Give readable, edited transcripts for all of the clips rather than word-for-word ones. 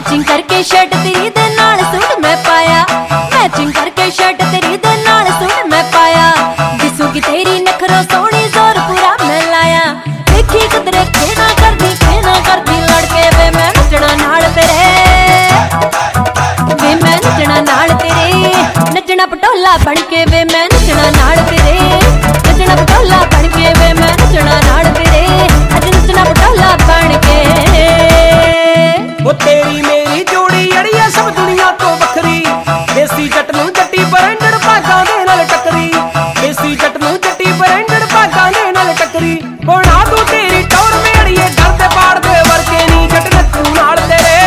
Matching करके shirt तेरी दे नाल सूट मैं पाया, मैचिंग करके शर्ट तेरी दे नाल सूट मैं पाया। दिसूगी तेरी नखरो सोहनी जोर पूरा मैं लाया। देखी किधरे खेना करदी लड़के वे मैं नचना नाल तेरे, वे मैं नचना नाल तेरे। नचना पटोला बन के वे मैं नचना नाल तेरे, नचना पटोला बन के वे मैं नचना नाल तेरे। अज नचना पटोला बन के। वो तेरी मेरी जोड़ी अड़िया सब दुनिया तो बखरी, देसी जट नूं जट्टी ब्रांडेड भागां दे नाल टकरी, देसी जट नूं जट्टी ब्रांडेड भागां दे नाल टकरी। बना दूं तेरी टौर में अड़िए घर दे बाड़ दे वर्के नी जट नच्चू नाल तेरे,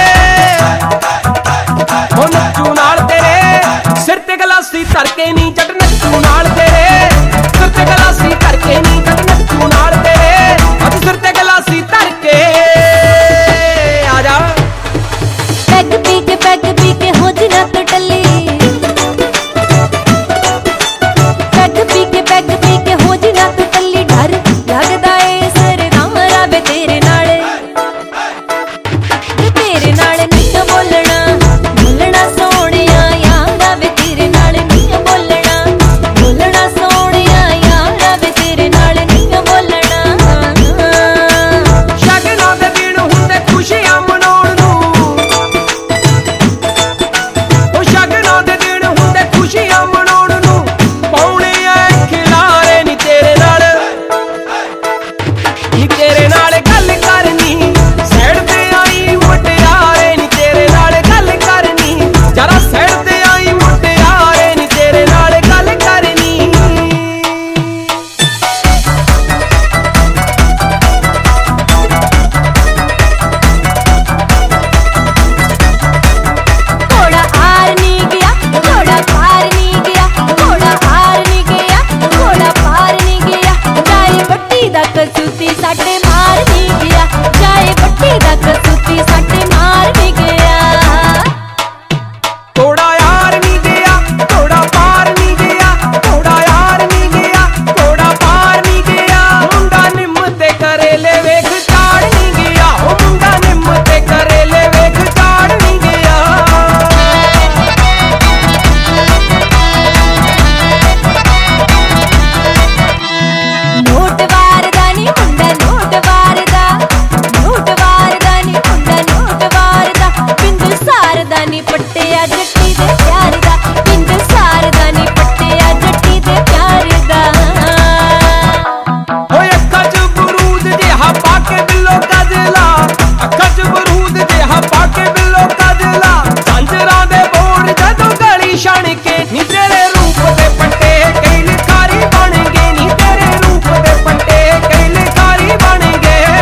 ओ नच्चू नाल तेरे। सिर ते गलासी धर के नी जट नच्चू नाल तेरे, सिर ते गलासी धर के नी जट नच्चू नाल तेरे। अज सिर ते गलासी धर के आजा। पैग पी के हो जी ना तो टल्ली, पैग पी के हो जी ना तो टल्ली। डर लगदा ए सरदारा वे तेरे नाल, तेरे नाल नहीं बोलना बोलना सोहणिया यारा वे तेरे नाल नहीं बोलना, बोलना सोहणिया यारा वे तेरे नाल नहीं बोलना। शगना दे दिन हुंदे खुशियां मनाउण नूं, ओ शगना दे दिन हुंदे खुशियां मनाउण नूं। पाउणे आ खिलारे नी तेरे नाल, नी तेरे नाल गल करनी। सैड ते आई मुटियारे नी तेरे नाल गल करनी, जरा सैड ते आई मुटियारे नी तेरे नाल गल करनी। घोड़ा हार नी गया, घोड़ा पार नी गया, घोड़ा हार नी गया, घोड़ा पार नी गया। जाए बट्टी दा कसूती साडे मार नी गया, जाए बट्टी दा कसूती साडे मार नी गया। घोड़ा यार नी गया, घोड़ा पार नी गया, घोड़ा यार नी गया, घोड़ा पार नी गया। मुंडा निम ते करेले वेख चाड़ नी गया, ओ मुंडा निम ते करेले वेख चाड़ नी गया। नोट वारदा नी मुंडा नोट वारदा, नोट वारदा नी मुंडा नोट वारदा। पिंड सारदा नी पट्टिया जट्टी दे प्यार दा, पिंड सारदा नी पट्टिया जट्टी दे प्यार दा। ओए अक्खां च बरूद जिहा पाके बिल्लो काजला, अक्खां च बरूद जिहा पाके बिल्लो काजला। झांजरां दे बोड़ जदों गली छण के नी तेरे रूप दे पट्टे कई लिखारी बन गए, नी तेरे रूप दे पट्टे कई लिखारी बन गए।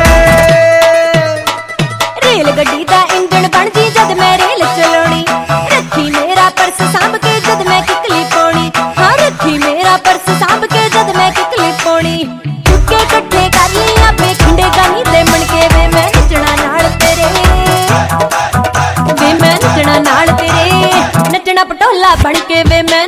रेल गड्डी दा इंजन बन जी जद मैं रेल चलाउणी, रखी मेरा पर्स सांभ के जद मैं किकली पाउणी। हाँ रखी मेरा पर्स सांभ के जद मैं किकली पाउणी। चुक्के कट्ठे कर लिया बे खिंडे गानी दे मन के वे मैं नचना नाल तेरे, वे मैं नचना नाल तेरे। नचना पटोला बन के वे मैं